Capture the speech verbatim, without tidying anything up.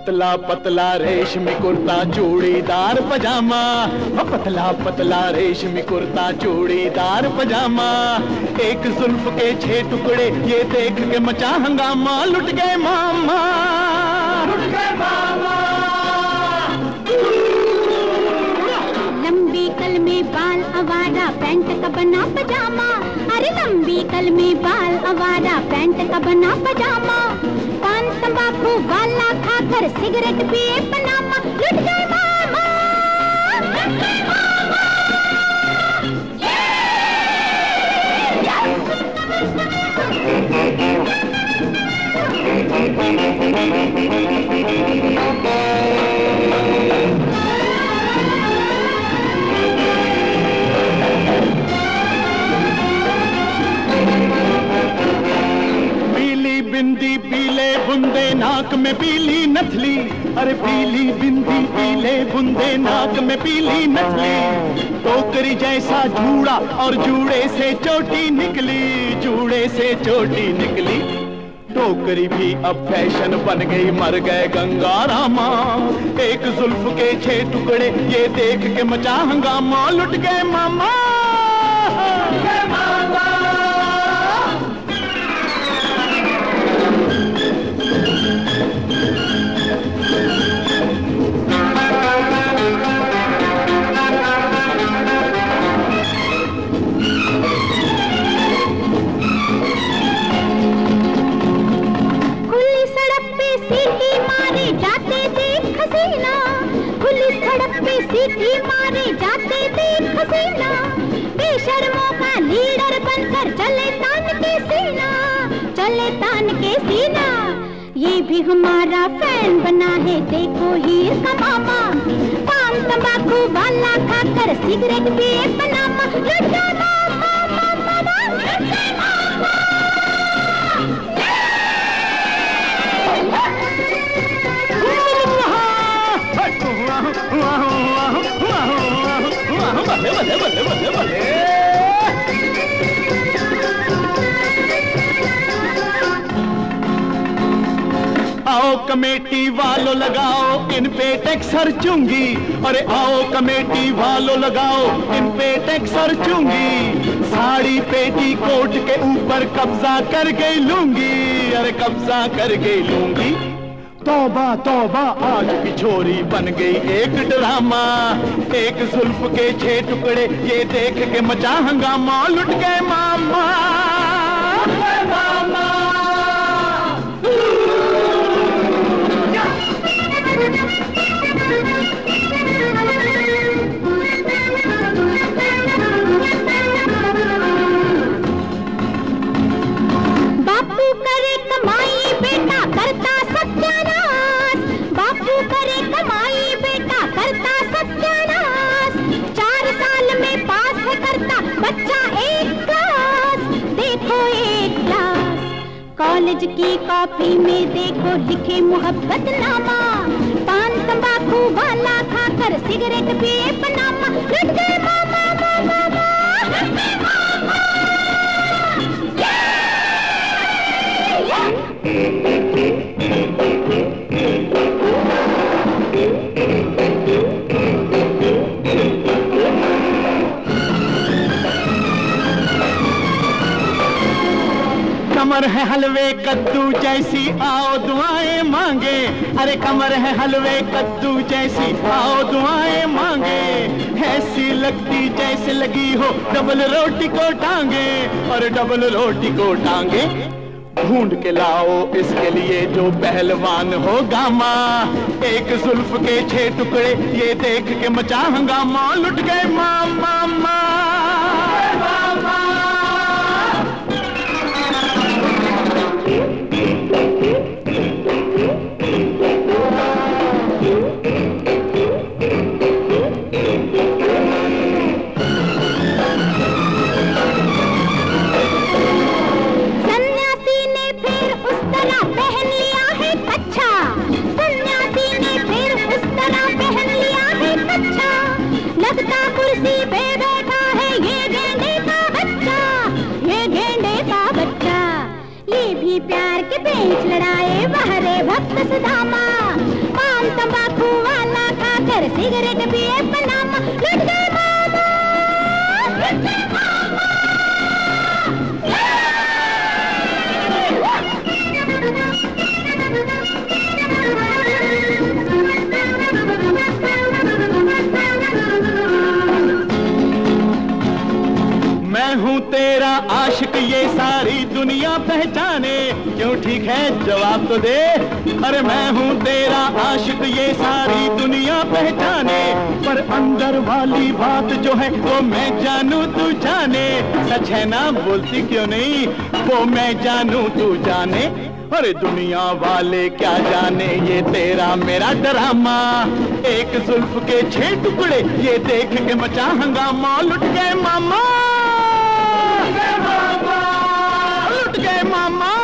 पतला पतला रेशमी कुर्ता चूड़ीदार पजामा, पतला पतला रेशमी कुर्ता चूड़ीदार पजामा। एक जुल्फ के छह टुकड़े ये देख के मचा हंगामा, लुट गए मामा, लुट गए मामा। लंबी कल में बाल अवारा पैंट का बना पजामा, अरे लंबी कल में बाल अवारा पैंट का बना पजामा। पान तंबाकू वाला खाकर सिगरेट पिए पनामा, लुट गए मामा, लुट गए मामा। बिंदी पीले बुंदे नाक में पीली नथली, अरे पीली बिंदी पीले बुंदे नाक में पीली नथली। टोकरी जैसा जूड़ा और जूड़े से चोटी निकली, जूड़े से चोटी निकली। टोकरी भी अब फैशन बन गई, मर गए गंगा रामा। एक जुल्फ के छह टुकड़े ये देख के मचा हंगामा, लुट गए मामा, लुट गए मामा। सीटी मारे जाते देख हसीना, बेशर्मों का लीडर बनकर चले तान के सीना, चले तान के सीना। ये भी हमारा फैन बना है देखो हीर का मामा, पान तंबाकू वाला खाकर सिगरेट पिए पनामा, लुट गए मामा, मामा, लुट गए मामा। बल्ले बल्ले बल्ले बल्ले बल्ले। आओ कमेटी वालों लगाओ इन पे टैक्स हर चूंगी, अरे आओ कमेटी वालों लगाओ इन पे टैक्स हर चूंगी। साड़ी पेटी कोट के ऊपर कब्जा कर गई लूंगी, अरे कब्जा कर गई लूंगी। तौबा तौबा आज की छोरी बन गई एक ड्रामा, एक जुल्फ के छह टुकड़े ये देख के मचा हंगामा, लुट गए मामा, लुट गए मामा। बापू करे कमाई बेटा करता सत्यानाश, बापू करे कमाई बेटा करता सत्यानाश। चार साल में पास है करता बच्चा एक क्लास, देखो एक क्लास। कॉलेज की कॉपी में देखो लिखे मोहब्बत नामा, पान तंबाकू वाला खाकर सिगरेट पिए पनामा, लुट गए मामा, मामा, मामा, लुट गए मामा। कमर है हलवे कद्दू जैसी आओ दुआएं मांगे, अरे कमर है हलवे कद्दू जैसी आओ दुआएं मांगे। ऐसी लगती जैसे लगी हो डबल रोटी को टांगे, और डबल रोटी को टांगे। ढूंढ के लाओ इसके लिए जो पहलवान हो गामा, एक जुल्फ के छह टुकड़े ये देख के मचा हंगामा, लुट गए मामा, मामा। प्यार के पेंच लड़ाए बहरे भक्त सुदामा। अरे सिगरेट पिए पनामा, लुट गए मामा, लुट गए मामा। मैं हूँ तेरा आशिक ये सारी दुनिया पहचाने, क्यों ठीक है जवाब तो दे। अरे मैं हूँ तेरा आशिक ये सारी दुनिया पहचाने, पर अंदर वाली बात जो है वो मैं जानू तू जाने। सच है ना, बोलती क्यों नहीं, वो मैं जानू तू जाने। अरे दुनिया वाले क्या जाने ये तेरा मेरा ड्रामा, एक जुल्फ के छह टुकड़े ये देख के मचा हंगामा। लुट गए मामा, लुट गए मामा।